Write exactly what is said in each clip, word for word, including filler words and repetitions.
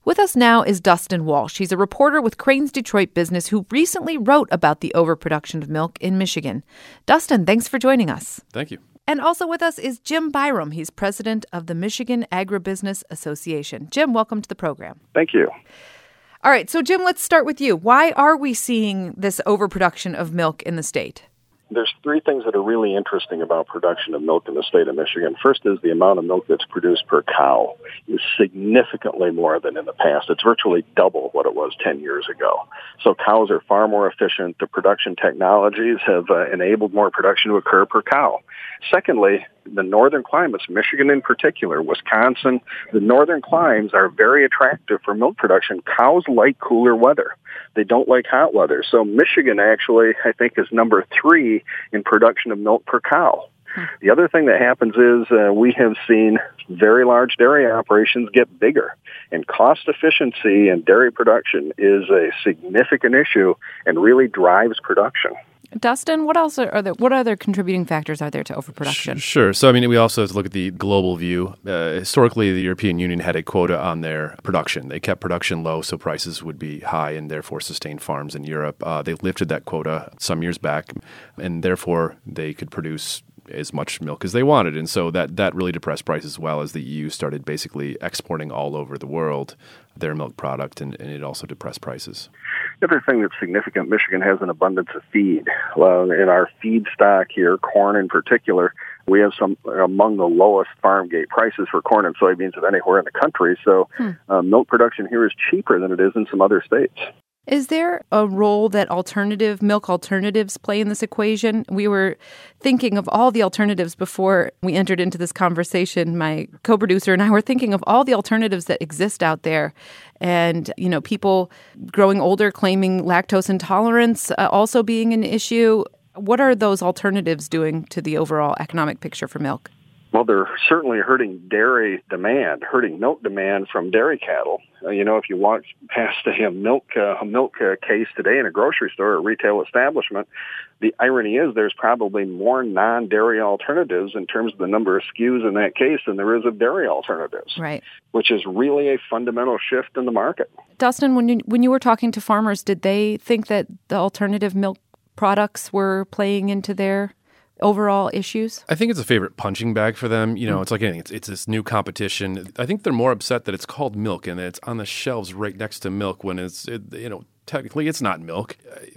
With us now is Dustin Walsh. He's a reporter with Crain's Detroit Business who recently wrote about the overproduction of milk in Michigan. Dustin, thanks for joining us. Thank you. And also with us is Jim Byram. He's president of the Michigan Agribusiness Association. Jim, welcome to the program. Thank you. All right, so Jim, let's start with you. Why are we seeing this overproduction of milk in the state? There's three things that are really interesting about production of milk in the state of Michigan. First is the amount of milk that's produced per cow is significantly more than in the past. It's virtually double what it was ten years ago. So cows are far more efficient. The production technologies have uh, enabled more production to occur per cow. Secondly, the northern climates, Michigan in particular, Wisconsin, the northern climes are very attractive for milk production. Cows like cooler weather. They don't like hot weather. So Michigan actually, I think, is number three in production of milk per cow. Hmm. The other thing that happens is uh, we have seen very large dairy operations get bigger, and cost efficiency in dairy production is a significant issue and really drives production. Dustin, what else are there? What other contributing factors are there to overproduction? Sure. So, I mean, we also have to look at the global view. Uh, historically, the European Union had a quota on their production. They kept production low so prices would be high and therefore sustain farms in Europe. Uh, they lifted that quota some years back, and therefore they could produce as much milk as they wanted. And so that, that really depressed prices as well as the E U started basically exporting all over the world their milk product, and, and it also depressed prices. The other thing that's significant, Michigan has an abundance of feed. Well, in our feed stock here, corn in particular, we have some among the lowest farm gate prices for corn and soybeans of anywhere in the country. So hmm. uh, milk production here is cheaper than it is in some other states. Is there a role that alternative milk alternatives play in this equation? We were thinking of all the alternatives before we entered into this conversation. My co-producer and I were thinking of all the alternatives that exist out there. And, you know, people growing older claiming lactose intolerance uh, also being an issue. What are those alternatives doing to the overall economic picture for milk? Well, they're certainly hurting dairy demand, hurting milk demand from dairy cattle. Uh, you know, if you walk past a milk uh, a milk uh, case today in a grocery store or a retail establishment, the irony is there's probably more non-dairy alternatives in terms of the number of S K Us in that case than there is of dairy alternatives, right? Which is really a fundamental shift in the market. Dustin, when you, when you were talking to farmers, did they think that the alternative milk products were playing into their overall issues? I think it's a favorite punching bag for them. You know, mm. it's like anything. It's, it's this new competition. I think they're more upset that it's called milk and that it's on the shelves right next to milk when it's, it, you know, technically it's not milk.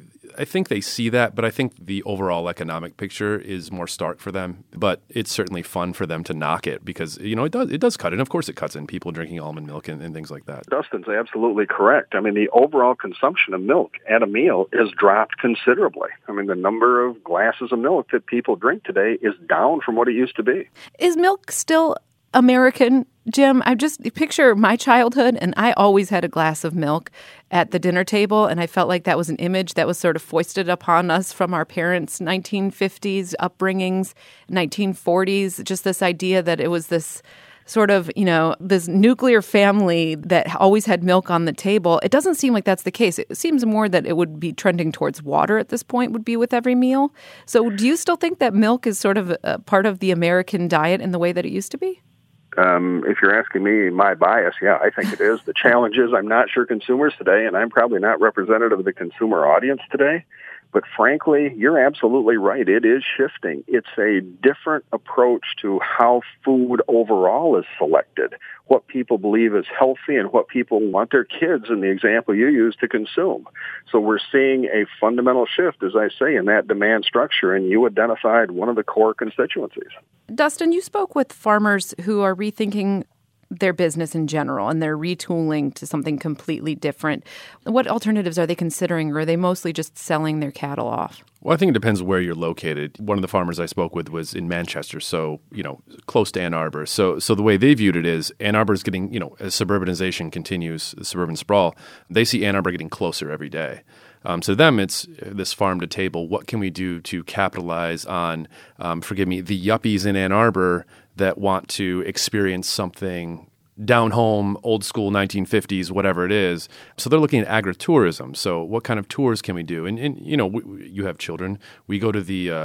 I think they see that, but I think the overall economic picture is more stark for them. But it's certainly fun for them to knock it because, you know, it does it does cut. And of course it cuts in people drinking almond milk and, and things like that. Dustin's absolutely correct. I mean, the overall consumption of milk at a meal has dropped considerably. I mean, the number of glasses of milk that people drink today is down from what it used to be. Is milk still American, Jim? I just picture my childhood, and I always had a glass of milk at the dinner table, and I felt like that was an image that was sort of foisted upon us from our parents' nineteen fifties upbringings, nineteen forties, just this idea that it was this sort of, you know, this nuclear family that always had milk on the table. It doesn't seem like that's the case. It seems more that it would be trending towards water at this point would be with every meal. So do you still think that milk is sort of a part of the American diet in the way that it used to be? Um, if you're asking me my bias, yeah, I think it is. The challenge is I'm not sure consumers today, and I'm probably not representative of the consumer audience today, but frankly, you're absolutely right. It is shifting. It's a different approach to how food overall is selected, what people believe is healthy and what people want their kids, in the example you used, to consume. So we're seeing a fundamental shift, as I say, in that demand structure, and you identified one of the core constituencies. Dustin, you spoke with farmers who are rethinking their business in general, and they're retooling to something completely different. What alternatives are they considering, or are they mostly just selling their cattle off? Well, I think it depends where you're located. One of the farmers I spoke with was in Manchester, so, you know, close to Ann Arbor. So so the way they viewed it is Ann Arbor is getting, you know, as suburbanization continues, suburban sprawl, they see Ann Arbor getting closer every day. Um, so to them, it's this farm to table. What can we do to capitalize on, um, forgive me, the yuppies in Ann Arbor that want to experience something down home, old school nineteen fifties, whatever it is. So they're looking at agritourism. So what kind of tours can we do? And, and you know, we, you have children. We go to the uh,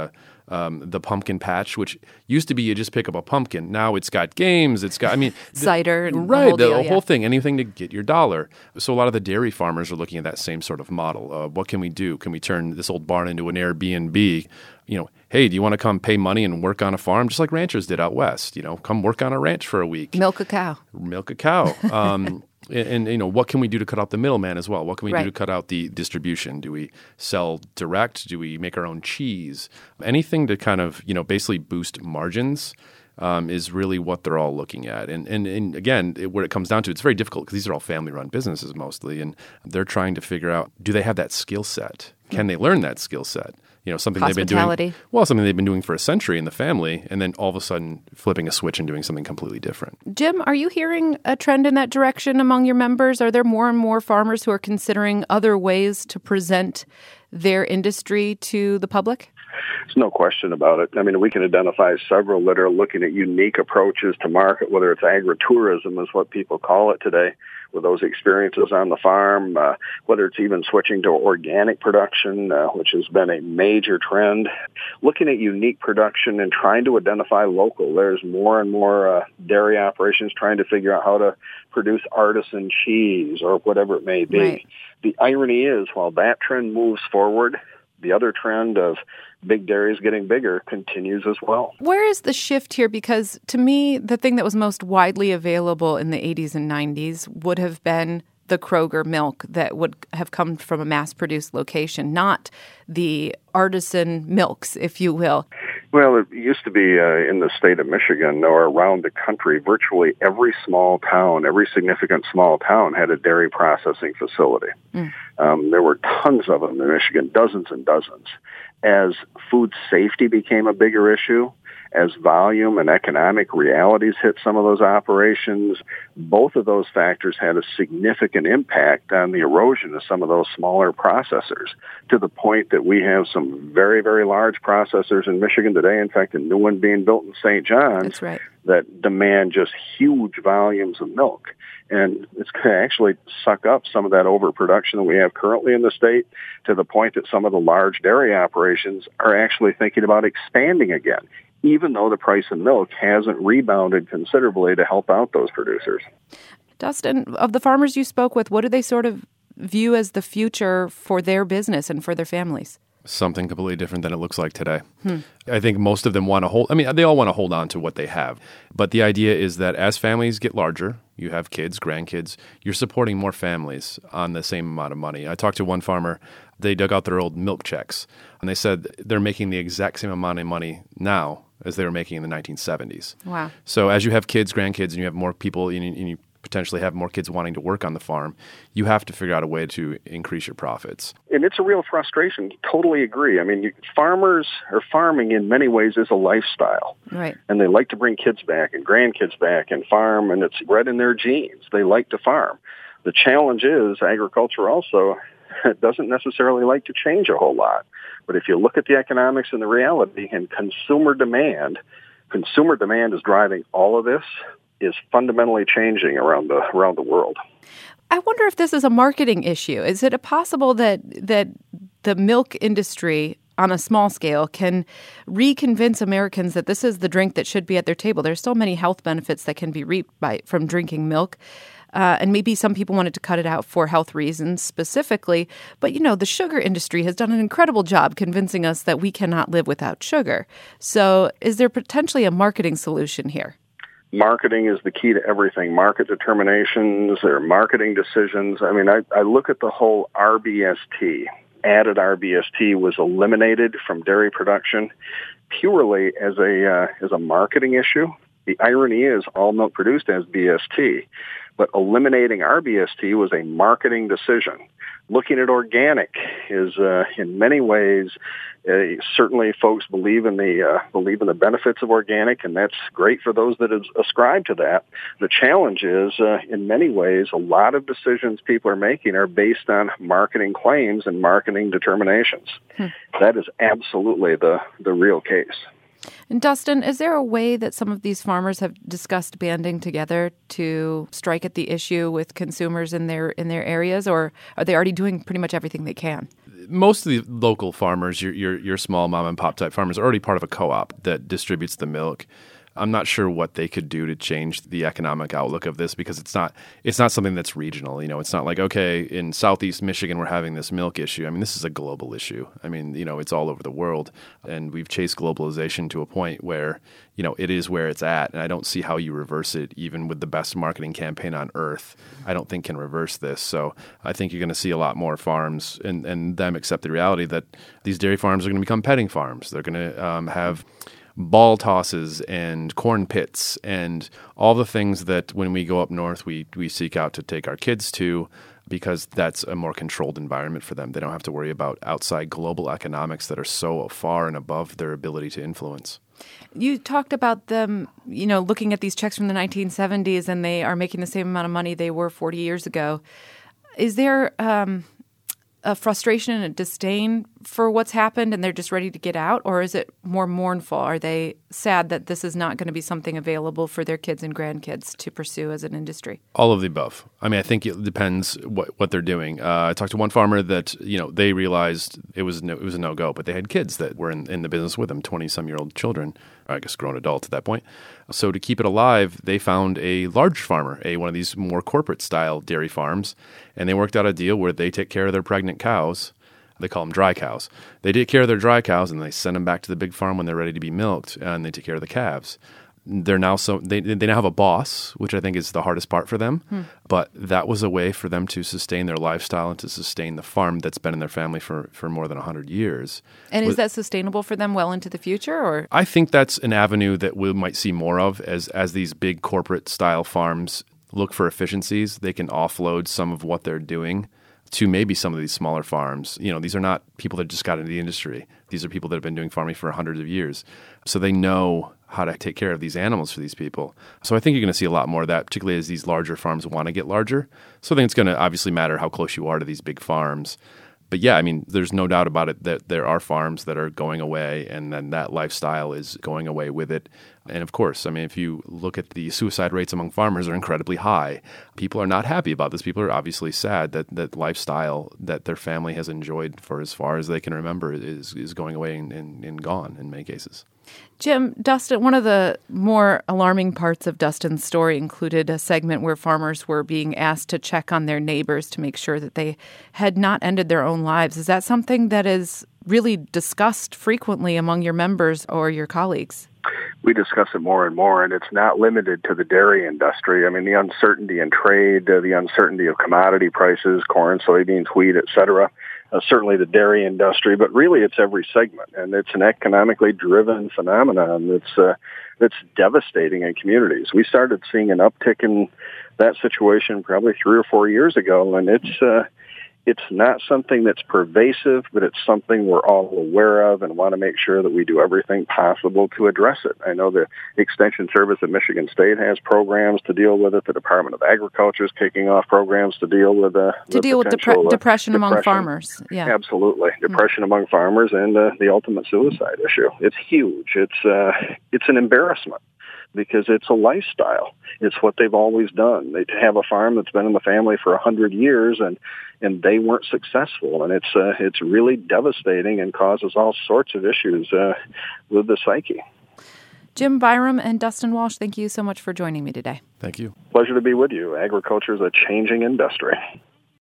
Um, the pumpkin patch, which used to be you just pick up a pumpkin. Now it's got games. It's got, I mean, cider, and right? The whole, the, deal, the yeah. whole thing, anything to get your dollar. So a lot of the dairy farmers are looking at that same sort of model. Uh, what can we do? Can we turn this old barn into an Airbnb? You know, hey, do you want to come pay money and work on a farm, just like ranchers did out west? You know, come work on a ranch for a week, Milk a cow. milk a cow. Um, And, and, you know, what can we do to cut out the middleman as well? What can we Right. do to cut out the distribution? Do we sell direct? Do we make our own cheese? Anything to kind of, you know, basically boost margins um, is really what they're all looking at. And, and, and again, it, where it comes down to, it's very difficult because these are all family-run businesses mostly, and they're trying to figure out, do they have that skill set? Can they learn that skill set? You know, something they've been doing, well, something they've been doing for a century in the family, and then all of a sudden flipping a switch and doing something completely different. Jim, are you hearing a trend in that direction among your members? Are there more and more farmers who are considering other ways to present their industry to the public? There's no question about it. I mean, we can identify several that are looking at unique approaches to market, whether it's agritourism is what people call it today, with those experiences on the farm, uh, whether it's even switching to organic production, uh, which has been a major trend. Looking at unique production and trying to identify local. There's more and more uh, dairy operations trying to figure out how to produce artisan cheese or whatever it may be. Right. The irony is, while that trend moves forward, the other trend of big dairies getting bigger continues as well. Where is the shift here? Because to me, the thing that was most widely available in the eighties and nineties would have been the Kroger milk that would have come from a mass-produced location, not the artisan milks, if you will. Well, it used to be uh, in the state of Michigan or around the country, virtually every small town, every significant small town had a dairy processing facility. Mm. Um, there were tons of them in Michigan, dozens and dozens. As food safety became a bigger issue, as volume and economic realities hit some of those operations, both of those factors had a significant impact on the erosion of some of those smaller processors, to the point that we have some very, very large processors in Michigan today, in fact, a new one being built in Saint John's, That's right. that demand just huge volumes of milk. And it's going to actually suck up some of that overproduction that we have currently in the state, to the point that some of the large dairy operations are actually thinking about expanding again, even though the price of milk hasn't rebounded considerably to help out those producers. Dustin, of the farmers you spoke with, what do they sort of view as the future for their business and for their families? Something completely different than it looks like today. Hmm. I think most of them want to hold, I mean, they all want to hold on to what they have. But the idea is that as families get larger, you have kids, grandkids, you're supporting more families on the same amount of money. I talked to one farmer, they dug out their old milk checks, and they said they're making the exact same amount of money now as they were making in the nineteen seventies. Wow. So as you have kids, grandkids, and you have more people, and you potentially have more kids wanting to work on the farm, you have to figure out a way to increase your profits. And it's a real frustration. Totally agree. I mean, you, farmers or farming in many ways is a lifestyle. Right. And they like to bring kids back and grandkids back and farm, and it's bred in their genes. They like to farm. The challenge is agriculture also doesn't necessarily like to change a whole lot. But if you look at the economics and the reality and consumer demand, consumer demand is driving all of this, is fundamentally changing around the around the world. I wonder if this is a marketing issue. Is it possible that that the milk industry on a small scale can reconvince Americans that this is the drink that should be at their table? There's so many health benefits that can be reaped by from drinking milk. Uh, and maybe some people wanted to cut it out for health reasons specifically. But, you know, the sugar industry has done an incredible job convincing us that we cannot live without sugar. So is there potentially a marketing solution here? Marketing is the key to everything. Market determinations or marketing decisions. I mean, I, I look at the whole R B S T. Added R B S T was eliminated from dairy production purely as a uh, as a marketing issue. The irony is all milk produced has B S T, but eliminating R B S T was a marketing decision. Looking at organic is, uh, in many ways, uh, certainly folks believe in the uh, believe in the benefits of organic, and that's great for those that ascribe to that. The challenge is, uh, in many ways, a lot of decisions people are making are based on marketing claims and marketing determinations. Hmm. That is absolutely the, the real case. And Dustin, is there a way that some of these farmers have discussed banding together to strike at the issue with consumers in their in their areas, or are they already doing pretty much everything they can? most of the local farmers, your, your your small mom and pop type farmers, are already part of a co-op that distributes the milk. I'm not sure what they could do to change the economic outlook of this because it's not it's not something that's regional. You know, it's not like, okay, in Southeast Michigan we're having this milk issue. I mean, this is a global issue. I mean, you know, it's all over the world, and we've chased globalization to a point where, you know, it is where it's at, and I don't see how you reverse it even with the best marketing campaign on earth. I don't think can reverse this. So I think you're going to see a lot more farms and, and them accept the reality that these dairy farms are going to become petting farms. They're going to um, have ball tosses and corn pits and all the things that when we go up north we we seek out to take our kids to, because that's a more controlled environment for them. They don't have to worry about outside global economics that are so far and above their ability to influence. You talked about them, you know, looking at these checks from the nineteen seventies, and they are making the same amount of money they were forty years ago. Is there um, a frustration and a disdain for what's happened and they're just ready to get out? Or is it more mournful? Are they sad that this is not going to be something available for their kids and grandkids to pursue as an industry? All of the above. I mean, I think it depends what, what they're doing. Uh, I talked to one farmer that, you know, they realized it was no, it was a no-go, but they had kids that were in, in the business with them, twenty-some-year-old children, or I guess grown adults at that point. So to keep it alive, they found a large farmer, a one of these more corporate-style dairy farms, and they worked out a deal where they take care of their pregnant cows. They call them dry cows. They take care of their dry cows, and they send them back to the big farm when they're ready to be milked, and they take care of the calves. They're now so they they now have a boss, which I think is the hardest part for them. Hmm. But that was a way for them to sustain their lifestyle and to sustain the farm that's been in their family for, for more than one hundred years. And is that sustainable for them well into the future? Or I think that's an avenue that we might see more of as as these big corporate style farms look for efficiencies. They can offload some of what they're doing to maybe some of these smaller farms. You know, these are not people that just got into the industry. These are people that have been doing farming for hundreds of years. So they know how to take care of these animals for these people. So I think you're going to see a lot more of that, particularly as these larger farms want to get larger. So I think it's going to obviously matter how close you are to these big farms. But yeah, I mean, there's no doubt about it that there are farms that are going away, and then that lifestyle is going away with it. And of course, I mean, if you look at the suicide rates among farmers are incredibly high. People are not happy about this. People are obviously sad that that lifestyle that their family has enjoyed for as far as they can remember is is going away and, and, and gone in many cases. Jim, Dustin, one of the more alarming parts of Dustin's story included a segment where farmers were being asked to check on their neighbors to make sure that they had not ended their own lives. Is that something that is really discussed frequently among your members or your colleagues? We discuss it more and more, and it's not limited to the dairy industry. I mean, the uncertainty in trade, uh, the uncertainty of commodity prices, corn, soybeans, wheat, et cetera, uh, certainly the dairy industry, but really it's every segment, and it's an economically driven phenomenon that's, uh, that's devastating in communities. We started seeing an uptick in that situation probably three or four years ago, and it's uh, it's not something that's pervasive, but it's something we're all aware of and want to make sure that we do everything possible to address it. I know the Extension Service at Michigan State has programs to deal with it. The Department of Agriculture is kicking off programs to deal with uh, to deal with depre- uh, depression among depression. farmers. Yeah, absolutely, depression mm-hmm. among farmers and uh, the ultimate suicide issue. It's huge. It's uh, it's an embarrassment, because it's a lifestyle. It's what they've always done. They have a farm that's been in the family for a hundred years, and and they weren't successful. And it's uh, it's really devastating and causes all sorts of issues uh, with the psyche. Jim Byrum and Dustin Walsh, thank you so much for joining me today. Thank you. Pleasure to be with you. Agriculture is a changing industry.